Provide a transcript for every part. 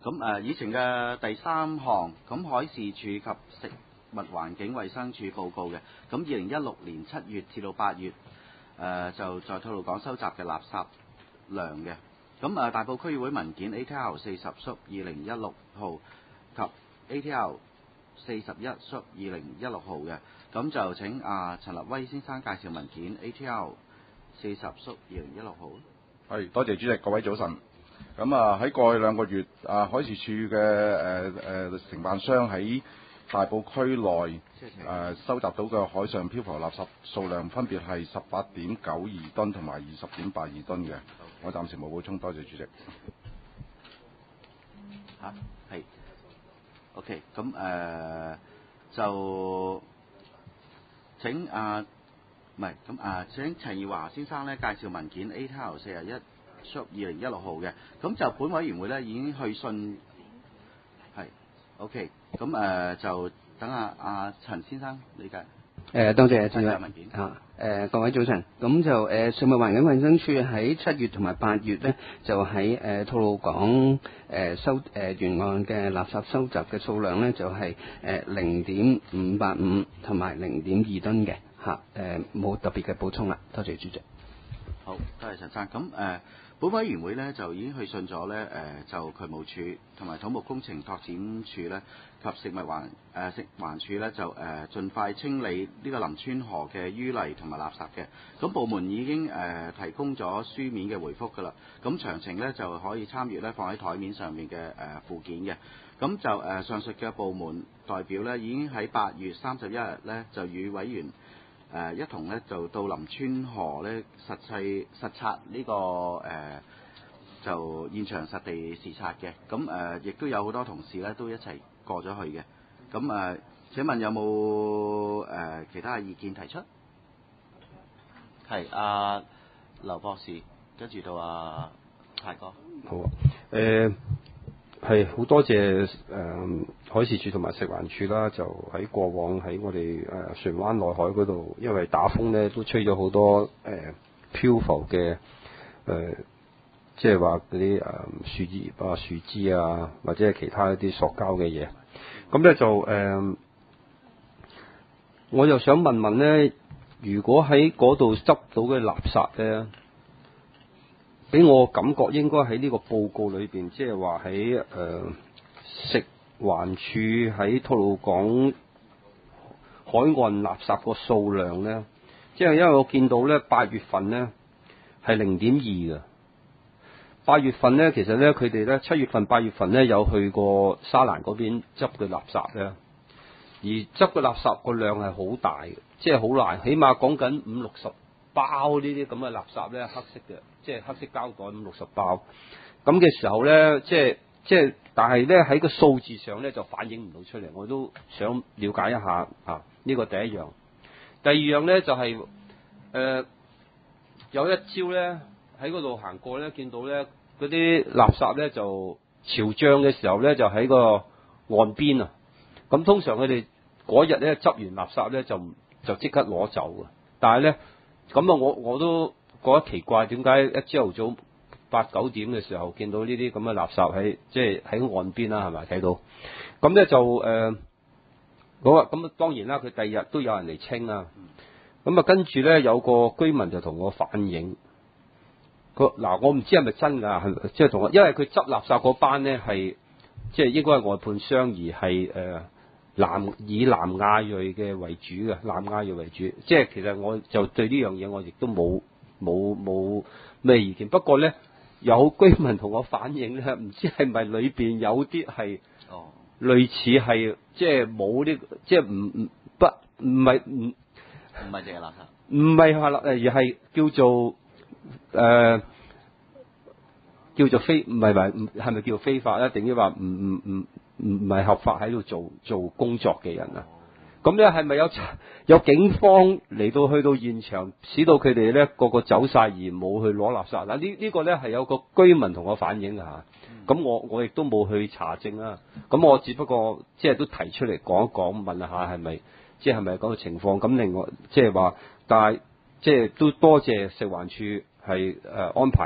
咁以前嘅第3項，咁海事處及食物環境衞生署報告嘅，咁2016年7月至到8月，就在吐露港收集嘅垃圾量嘅。咁大埔區議會文件 ATL40/2016 號及 ATL41/2016 號嘅，咁就請陳立威先生介紹文件 ATL40/2016 號。 係，多謝主席，各位早晨。咁喺過去2個月，海事處嘅承辦商喺大埔區內收集到嘅海上漂浮垃圾數量分別係18.92噸同埋20.82噸嘅。我暫時冇補充，多謝主席。 係 ，OK， 咁就請請陳耀華先生咧介紹文件 ATL41/2016 號嘅。咁就本委員會咧已經去信，係 OK， 咁就等阿陳先生理解。 多謝主席。 文件各位早晨。咁就食物環境衞生署喺7月同埋8月咧，就喺吐露港沿岸嘅垃圾收集嘅數量咧，就係0.585同埋0.2噸嘅嚇。冇特別嘅補充啦。多謝主席。 好，多謝陳生。咁本委員會咧就已經去信咗咧就渠務署同埋土木工程拓展署咧及食環署咧就盡快清理呢個林村河嘅淤泥同埋垃圾嘅。咁部門已經提供咗書面嘅回覆㗎啦。咁詳情咧就可以參閱咧放喺台面上面嘅附件嘅。咁就上述嘅部門代表咧已經喺8月31日咧就與委員一同咧就到林村河咧實測呢個就現場實地視察嘅。咁亦都有好多同事咧都一齊過咗去嘅。咁請問有冇其他嘅意見提出？係劉博士，跟住到泰哥。 好啊，係好多謝海事處同埋食環署啦，就喺過往喺我哋船灣內海嗰度，因為打風咧都吹咗好多漂浮嘅即係話嗰啲樹葉啊、樹枝啊，或者係其他一啲塑膠嘅嘢。咁咧就我又想問問咧，如果喺嗰度執到嘅垃圾咧，俾我感覺應該喺呢個報告裏邊，即係話喺食環署喺吐露港海岸垃圾個數量咧，即係因為我見到咧8月份咧係0.2嘅。8月份咧，其實咧佢哋咧7月份、8月份咧有去過沙蘭嗰邊執嘅垃圾咧，而執嘅垃圾個量係好大嘅，即係好難，起碼講緊50-60包呢啲咁嘅垃圾咧，黑色嘅，即係黑色膠袋50-60包。咁嘅時候咧，即係，但係咧喺個數字上咧就反映唔到出嚟。我都想了解一下呢個第一樣。第二樣咧就係有一朝咧喺嗰度行過咧，見到咧嗰啲垃圾咧就潮漲嘅時候咧就喺個岸邊啊。咁通常佢哋嗰日咧執完垃圾咧就即刻攞走嘅。但係咧咁啊，我都覺得奇怪，點解一朝頭早8-9點嘅時候見到呢啲咁嘅垃圾喺岸邊啦，係咪睇到？咁咧就好啊。咁當然啦，佢第二日都有人嚟清啊。咁啊，跟住咧有個居民就同我反映。嗱，我唔知係咪真㗎，即係同我，因為佢執垃圾嗰班咧係即係應該係外判商，而係以南亞裔嘅為主嘅，南亞裔為主。即係其實我就對呢樣嘢我亦都冇咩意見。不過咧有居民同我反映咧，唔知係咪裏邊有啲係類似係即係冇呢，即係唔係淨係垃圾，唔係話而係叫做叫做非，唔係咪叫非法咧？定於話唔係合法喺度做工作嘅人啊？咁咧係咪有警方嚟到去到現場，使到佢哋咧個走晒而冇去攞垃圾？嗱，呢個咧係有個居民同我反映啊。咁我亦都冇去查證啊。咁我只不過即係都提出嚟講一講，問下係咪即係咪嗰個情況？咁另外即係話，但係即係都多謝食環署係安排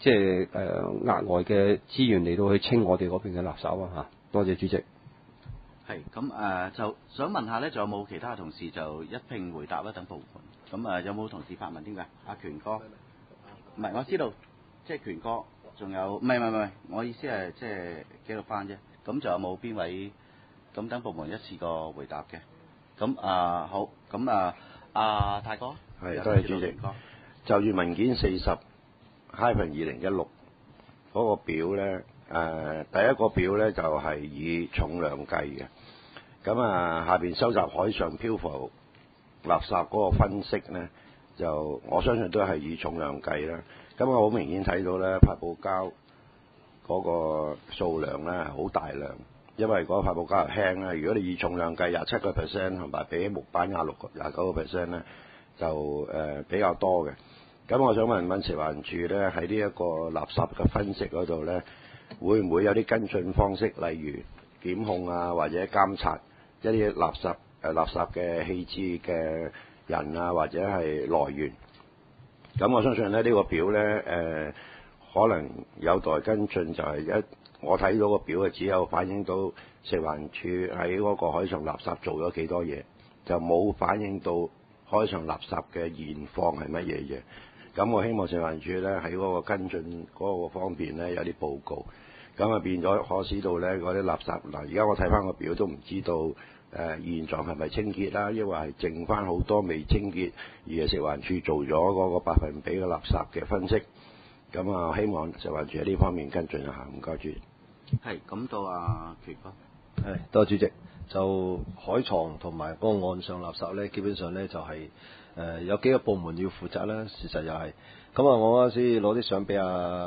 即係額外嘅資源嚟到去清我哋嗰邊嘅垃圾啊嚇。多謝主席。 係咁就想問下咧，仲有冇其他同事就一併回答一等部門？咁有冇同事發問添㗎？阿權哥，唔係我知道，即係權哥，仲有唔係，我意思係即係記錄翻啫。咁仲有冇邊位咁等部門一次過回答嘅？咁好，咁泰哥， 係多謝主席。就住文件40-2016嗰個表咧，第一個表咧就係以重量計嘅。咁下邊收集海上漂浮垃圾嗰個分析咧，就我相信都係以重量計啦。咁我好明顯睇到咧，發泡膠嗰個數量咧係好大量，因為嗰個發泡膠係輕啦。如果你以重量計27%，同埋比起木板29%咧，就比較多嘅。咁我想問食環署咧，喺呢一個垃圾嘅分析嗰度咧，會唔會有啲跟進方式，例如檢控啊，或者監察一啲垃圾嘅棄置嘅人啊，或者係來源？咁我相信咧，呢個表咧可能有待跟進，就係我睇到個表只有反映到食環署喺嗰個海上垃圾做咗幾多嘢，就冇反映到海上垃圾嘅現況係乜嘢嘢。咁我希望食環署咧喺嗰個跟進嗰個方面咧有啲報告，咁變咗可使到咧嗰啲垃圾嗱，而家我睇翻個表都唔知道現狀係咪清潔啦，因為係剩翻好多未清潔，而係食環署做咗嗰個百分比嘅垃圾嘅分析。咁希望食環署喺呢方面跟進一下，唔該主席。 係咁到權哥。 係多謝主席。就海床同埋嗰個岸上垃圾咧，基本上咧就係、有幾個部門要負責啦。事實又係咁我嗰陣時攞啲相俾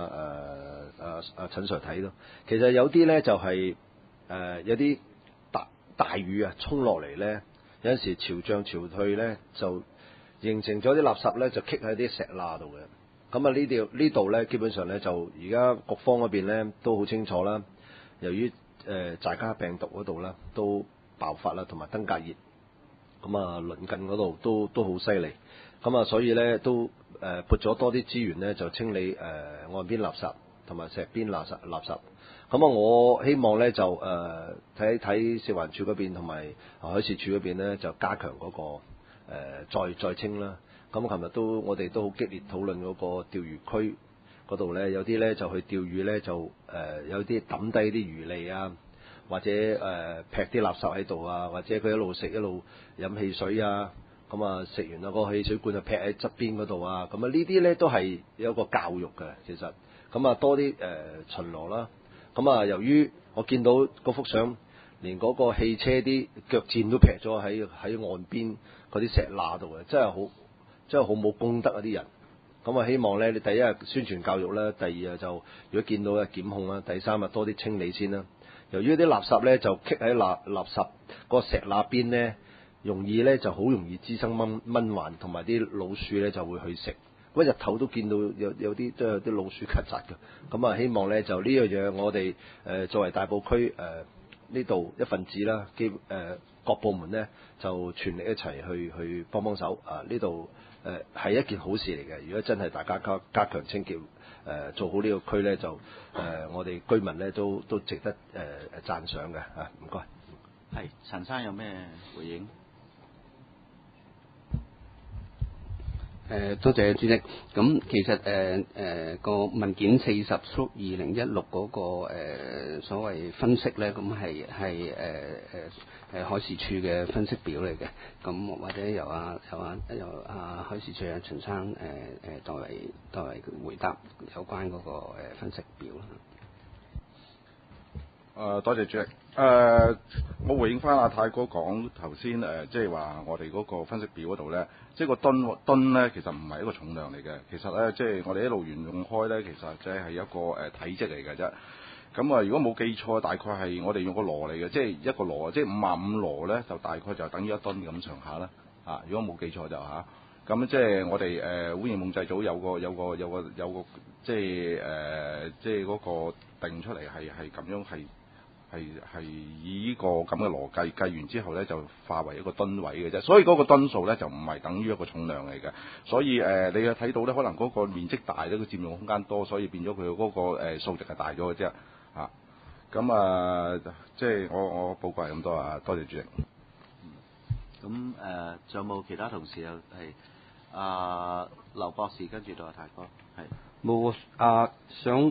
陳 Sir 睇咯。其實有啲咧就係、有啲大雨啊沖落嚟咧，有陣時潮漲潮退咧，就形成咗啲垃圾咧就棘喺啲石罅度嘅。咁呢度咧基本上咧就而家局方嗰邊咧都好清楚啦。由於寨卡病毒嗰度啦都爆發啦，同埋登革熱，咁鄰近嗰度都好犀利，咁所以咧都撥咗多啲資源咧就清理岸邊垃圾同埋石邊垃圾。咁我希望咧就睇食環署嗰邊同埋海事處嗰邊咧就加強嗰個再清啦。咁琴日我哋都好激烈討論嗰個釣魚區嗰度咧，有啲咧就去釣魚咧就有啲抌低啲魚餌啊，或者劈啲垃圾喺度啊，或者佢一路食一路飲汽水啊，咁食完啦個汽水罐就劈喺側邊嗰度啊，咁呢啲咧都係有一個教育嘅其實，咁多啲巡邏啦，咁由於我見到嗰幅相，連嗰個汽車啲腳墊都劈咗喺岸邊嗰啲石罅度嘅，真係好冇公德啊啲人。咁希望咧，你第一日宣傳教育啦，第二日就如果見到嘅檢控啦，第三日多啲清理先啦。由於啲垃圾咧就棘喺垃圾個石罅邊咧，容易咧就好容易滋生蚊患，同埋啲老鼠咧就會去食。咁日頭都見到有啲都有啲老鼠曱甴嘅。咁希望咧就呢樣嘢我哋作為大埔區呢度一份子啦，各部門咧就全力一齊去幫手呢度。係一件好事嚟嘅。如果真係大家加強清潔，做好呢個區咧，就我哋居民咧都值得讚賞嘅嚇。唔該。 係陳生有咩回應？ 多謝主席。咁其實個文件40/2016嗰個所謂分析咧，咁係海事處嘅分析表嚟嘅。咁或者由海事處陳生代為回答有關嗰個分析表啦。 多謝主席。我回應翻阿泰哥講頭先即係話我哋嗰個分析表嗰度咧，即係個噸咧，其實唔係一個重量嚟嘅。其實咧，即係我哋一路沿用開咧，其實即係一個體積嚟嘅啫。咁如果冇記錯，大概係我哋用個螺嚟嘅，即係一個螺，即係55螺咧，就大概就等於1噸咁上下啦。如果冇記錯就嚇。咁即係我哋污染控制組有個即係嗰個定出嚟係咁樣係係以呢個咁嘅邏計計完之後咧，就化為一個噸位嘅啫。所以嗰個噸數咧就唔係等於一個重量嚟嘅。所以你又睇到咧，可能嗰個面積大咧，佢佔用空間多，所以變咗佢嗰個數值係大咗嘅啫。嚇，咁即係我報告係咁多啊，多謝主席。 咁仲有冇其他同事有係劉博士跟住到泰哥係冇想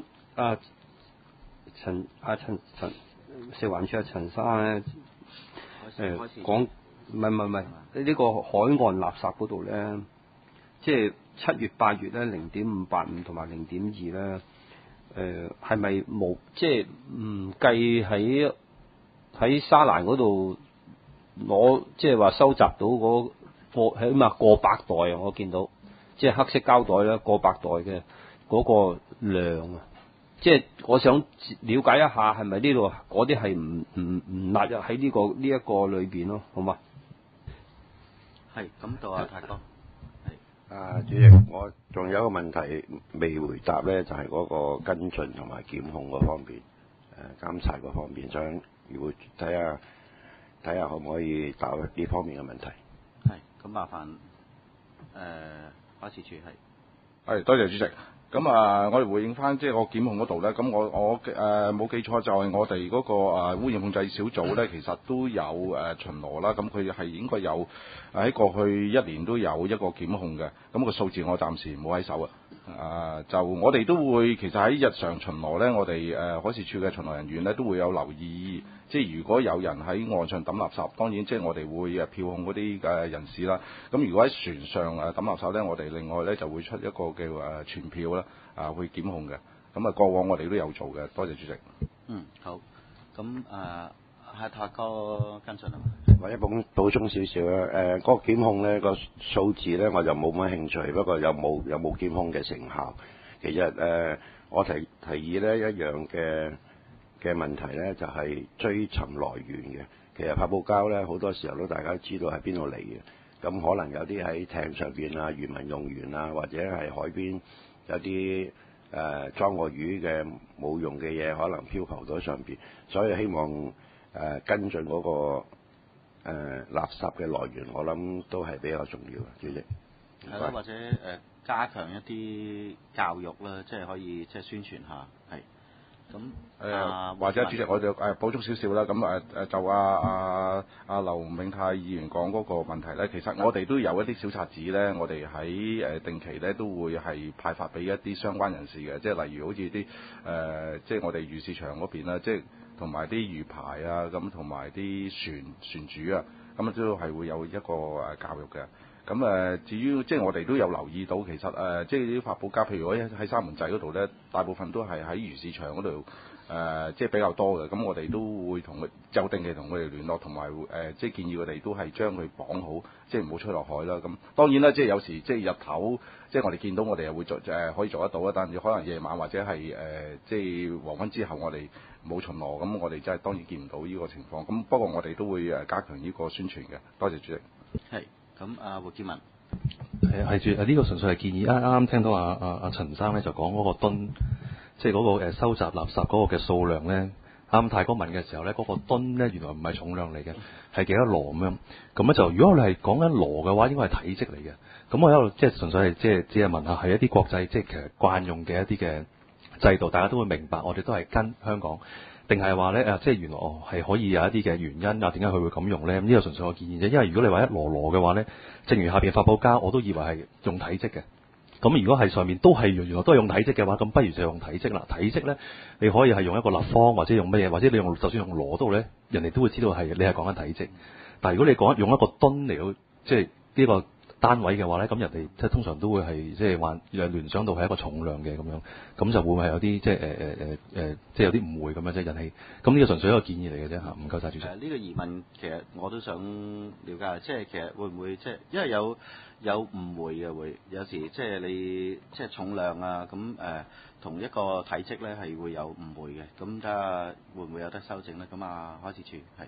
陳食環署陳生咧講唔係呢個海岸垃圾嗰度咧，即係7月8月咧0.585同埋0.2咧，係咪冇即係唔計喺沙蘭嗰度攞，即係話收集到嗰起碼過百袋啊！我見到即係黑色膠袋咧，過百袋嘅嗰個量啊！即係我想了解一下，係咪呢度嗰啲係唔納入喺呢一個裏邊咯？好嘛？ 係咁到泰哥係。 主席，我仲有一個問題未回答咧，就係嗰個跟進同埋檢控嗰方面，監察嗰方面，想如果睇下可唔可以答呢方面嘅問題。 係咁麻煩海事處係多謝主席。咁我哋回應翻即係個檢控嗰度咧，咁我冇記錯就係我哋嗰個污染控制小組咧，其實都有巡邏啦。咁佢係應該有喺過去1年都有一個檢控嘅。咁個數字我暫時冇喺手啊。就我哋都會其實喺日常巡邏咧，我哋海事處嘅巡邏人員咧都會有留意，即係如果有人喺岸上抌垃圾，當然即係我哋會票控嗰啲人士啦。咁如果喺船上抌垃圾咧，我哋另外咧就會出一個叫傳票啦，去檢控嘅。咁過往我哋都有做嘅。多謝主席。 好。咁係泰哥跟進啊嘛。 或者補充少少啦。嗰個檢控咧個數字咧我就冇乜興趣，不過有冇檢控嘅成效？其實我提議咧一樣嘅問題咧，就係追尋來源嘅。其實發泡膠咧好多時候都大家都知道喺邊度嚟嘅。咁可能有啲喺艇上邊啊，漁民用完啊，或者係海邊有啲裝過魚嘅冇用嘅嘢，可能漂浮到上邊。所以希望跟進嗰個垃圾嘅來源，我諗都係比較重要嘅，主席。 係啦，或者加強一啲教育啦，即係可以即係宣傳下，係。咁或者主席我就補充少少啦。咁就劉永泰議員講嗰個問題咧，其實我哋都有一啲小冊子咧，我哋喺定期咧都會係派發俾一啲相關人士嘅，即係例如好似啲即係我哋魚市場嗰邊啦，即係同埋啲魚排啊，咁同埋啲船主啊，咁都係會有一個教育嘅。咁至於即係我哋都有留意到，其實即係啲發泡膠，譬如喺三門仔嗰度咧，大部分都係喺魚市場嗰度即係比較多嘅。咁我哋都會同佢就定期同佢哋聯絡，同埋即係建議佢哋都係將佢綁好，即係唔好吹落海啦。咁當然啦，即係有時即係日頭，即係我哋見到我哋又會可以做得到啊。但係可能夜晚或者係即係黃昏之後，我哋冇巡邏，咁我哋真係當然見唔到呢個情況。咁不過我哋都會加強呢個宣傳嘅。多謝主席。 係。咁胡建文係住呢個純粹係建議。啱聽到阿陳生咧就講嗰個噸，即係嗰個收集垃圾嗰個嘅數量咧。啱泰哥問嘅時候咧，嗰個噸咧原來唔係重量嚟嘅，係幾多籮咁樣。咁咧就如果你係講緊籮嘅話，應該係體積嚟嘅。咁我喺度即係純粹係即係只係問下，係一啲國際即係其實慣用嘅一啲嘅制度，大家都會明白，我哋都係跟香港。定係話咧即係原來係可以有一啲嘅原因啊？點解佢會咁用咧？呢個純粹我建議啫。因為如果你話一籮嘅話咧，正如下邊發泡膠，我都以為係用體積嘅。咁如果係上面都係原來都係用體積嘅話，咁不如就用體積啦。體積咧，你可以係用一個立方，或者用乜嘢，或者你用就算用籮度咧，人哋都會知道係你係講緊體積。但係如果你用一個噸嚟到即係呢個單位嘅話咧，咁人哋即係通常都會係即係話聯想到係一個重量嘅咁樣，咁就會唔會係有啲即係即係有啲誤會咁樣即係引起。咁呢個純粹一個建議嚟嘅啫嚇，唔該晒主席。 呢個疑問其實我都想了解，即係其實會唔會即係因為有誤會嘅會，有時即係你即係重量啊咁同一個體積咧係會有誤會嘅，咁睇下會唔會有得修正咧？咁海事處係。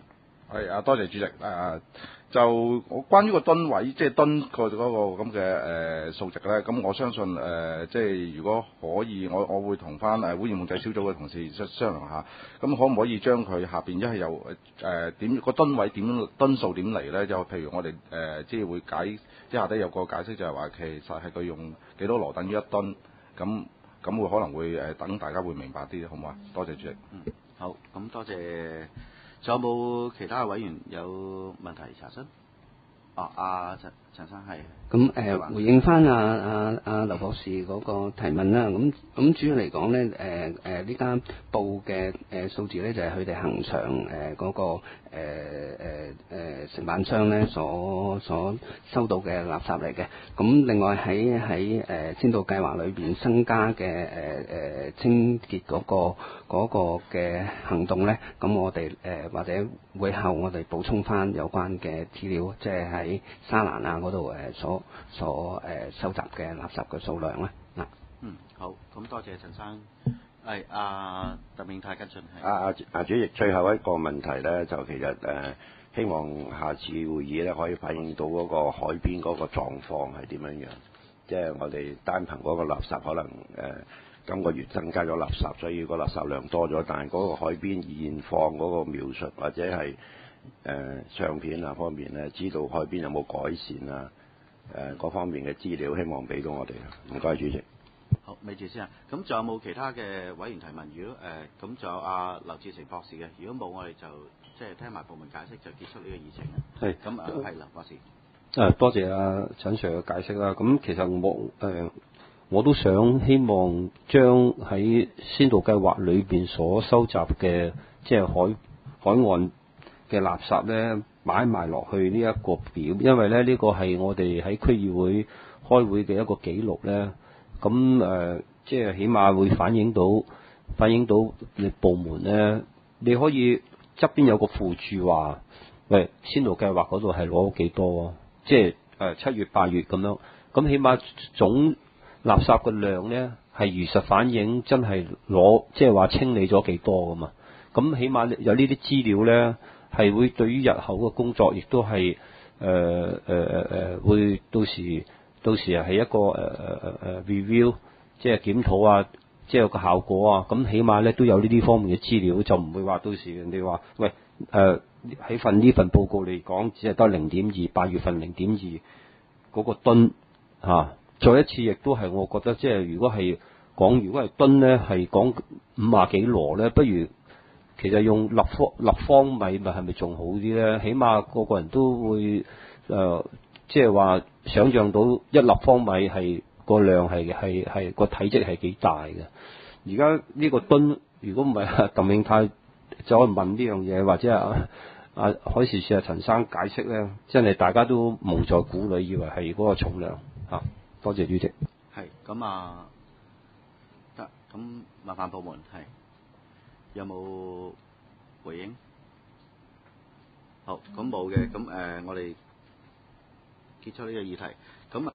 係啊，多謝主席。就我關於個噸位，即係噸個嗰個咁嘅數值咧，咁我相信即係如果可以，我會同翻污染控制小組嘅同事商量下，咁可唔可以將佢下邊一係由點個噸位點噸數點嚟咧？就譬如我哋即係會即係下底有個解釋，就係話其實係佢用幾多羅等於一噸，咁會可能會等大家會明白啲，好唔好啊？多謝主席。 好，咁多謝。仲有冇其他委員有問題查詢？陳生係。 咁回應翻劉博士嗰個提問啦。咁主要嚟講咧，呢間報嘅數字咧就係佢哋恆常嗰個承辦商咧所收到嘅垃圾嚟嘅。咁另外喺先導計劃裏邊增加嘅清潔嗰個嘅行動咧，咁我哋或者會後我哋補充翻有關嘅資料，即係喺沙蘭啊嗰度所收集嘅垃圾嘅數量咧。 好，咁多謝陳生。係鄧永泰跟進係。 主席，最後一個問題咧，就其實希望下次會議咧可以反映到嗰個海邊嗰個狀況係點樣樣。即係我哋單憑嗰個垃圾可能今個月增加咗垃圾，所以個垃圾量多咗，但係嗰個海邊現況嗰個描述或者係相片啊方面咧，知道海邊有冇改善啊？各方面嘅資料，希望俾到我哋。唔該，主席。 好，咪住先啊。咁仲有冇其他嘅委員提問？如果咁仲有劉志成博士嘅，如果冇，我哋就即係聽埋部門解釋就結束呢個議程啦。 係。 咁係劉博士。 多謝陳 Sir 嘅解釋啦。咁其實我都想希望將喺先導計劃裏邊所收集嘅即係海岸嘅垃圾咧擺埋落去呢一個表，因為咧呢個係我哋喺區議會開會嘅一個記錄咧。咁即係起碼會反映到你部門咧，你可以側邊有個附注話，喂，先導計劃嗰度係攞幾多，即係7月8月咁樣，咁起碼總垃圾嘅量咧係如實反映真係攞，即係話清理咗幾多噶嘛。咁起碼有呢啲資料咧，係會對於日後嘅工作亦都係會到時係一個review， 即係檢討啊，即係有個效果啊。咁起碼咧都有呢啲方面嘅資料，就唔會話到時人哋話喂喺呢份報告嚟講，只係得0.2， 8月份0.2嗰個噸嚇。再一次亦都係我覺得，即係如果係噸咧，係講50幾羅咧，不如其實用立方米咪係咪仲好啲咧？起碼個個人都會即係話想像到一立方米係個量係個體積係幾大嘅。而家呢個噸，如果唔係鄧永泰走去問呢樣嘢，或者海事處陳生解釋咧，真係大家都蒙在鼓裏，以為係嗰個重量嚇。多謝主席。 係咁得咁麻煩部門係有冇回應？好，咁冇嘅，咁我哋結束呢個議題。咁